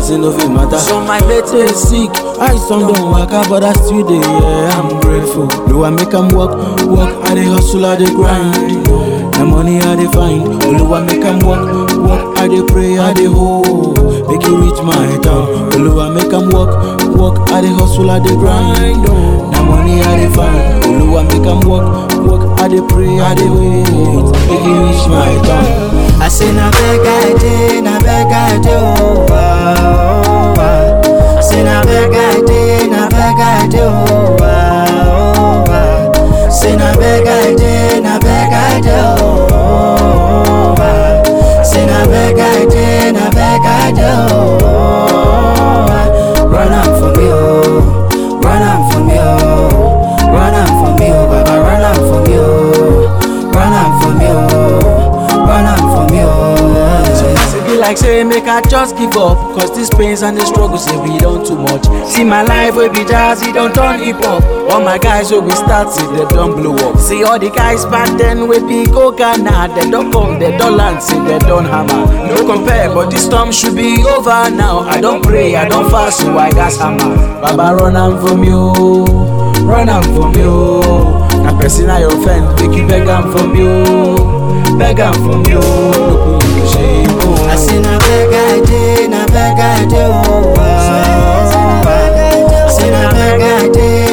say no fit matter. So my mate dey sick, I some don't waka, but I still dey here. I'm grateful. Do I make them work? I dey hustle, I dey grind. The money I dey find, Oluwa make them work. I dey pray, I dey hope, make you reach my town. Oluwa make them work. I dey hustle, I dey grind. The money I dey find, Oluwa make them work. I dey pray, I dey wait, make you reach my town. I say na beg I dey, oh ah, oh ah. I say na beg I dey, oh ah, oh ah. Say na beg I dey, oh ah. Say na beg I dey, oh ah. Run am for me, oh, run am for me, oh, run am for me, oh, Baba, run am for me, oh, run am for me, oh, run am for me, oh. It be like say make I just give up, cause these pains and the struggles say we done too much. See my life will be jazz, it don't turn hip hop. All my guys will be start, see they don't blow up. See all the guys back then will be go Ghana, they don't come, they don't land, see they don't hammer. No compare, but this storm should be over now. I don't pray, I don't fast, so I got hammer. Baba run am from you, run am from you. Na person I offend, make you beg am from you, beg am from you. I say na beg I dey, oh ah, oh ah. I say na beg I dey.